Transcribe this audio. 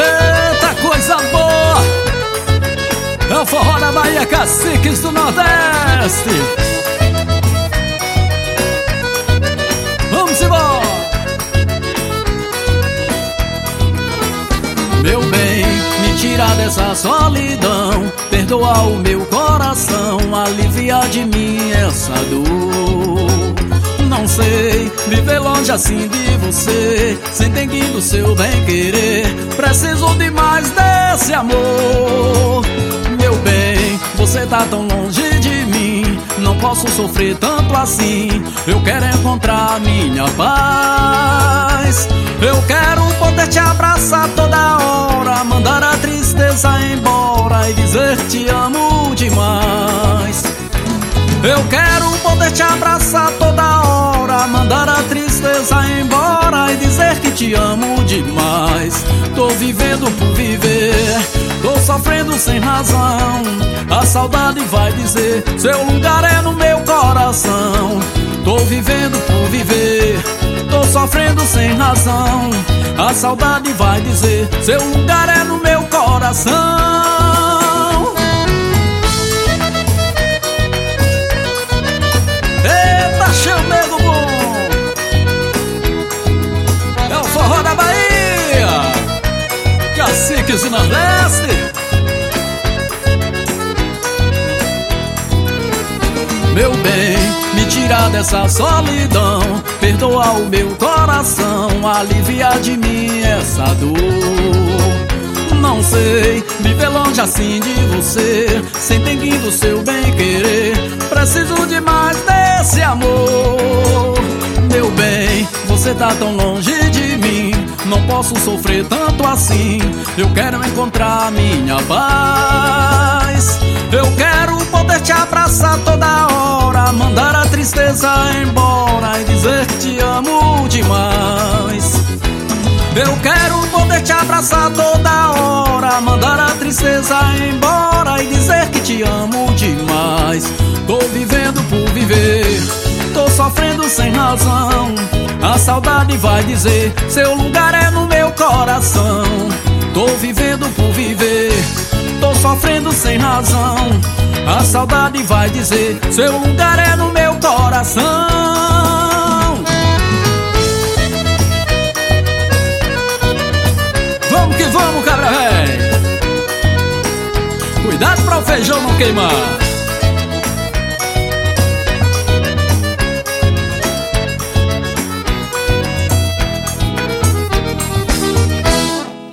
Eita, coisa boa! É o forró da Bahia, Caciques do Nordeste. Vamos embora! Meu bem, me tira dessa solidão, perdoa o meu coração, alivia de mim essa dor. Não sei viver longe assim de você, sem dengue do seu bem-querer. Preciso de mais desse amor. Meu bem, você tá tão longe de mim, não posso sofrer tanto assim. Eu quero encontrar minha paz. Eu quero poder te abraçar toda hora, mandar a tristeza embora e dizer te amo demais. Eu quero poder te abraçar toda hora, mandar a tristeza embora e dizer que te amo demais. Tô vivendo por viver, tô sofrendo sem razão. A saudade vai dizer, seu lugar é no meu coração. Tô vivendo por viver, tô sofrendo sem razão. A saudade vai dizer, seu lugar é no meu coração. Eita, chamego bom! É o forró da Bahia, Caciques do Nordeste. Meu bem, me tira dessa solidão, perdoa o meu coração, alivia de mim essa dor. Não sei viver longe assim de você, sem dengue do seu bem-querer. Preciso de mais desse amor. Meu bem, você tá tão longe de mim, não posso sofrer tanto assim. Eu quero encontrar minha paz. Eu quero poder te abraçar toda hora, mandar a tristeza embora e dizer que te amo demais. Eu quero poder te abraçar toda hora, mandar a tristeza embora e dizer que te amo demais. Tô vivendo por viver, tô sofrendo sem razão. A saudade vai dizer, seu lugar é no meu coração. Tô vivendo por viver, tô sofrendo sem razão. A saudade vai dizer, seu lugar é no meu coração. Vamos que vamos, cabra véi. Cuidado pra o feijão não queimar.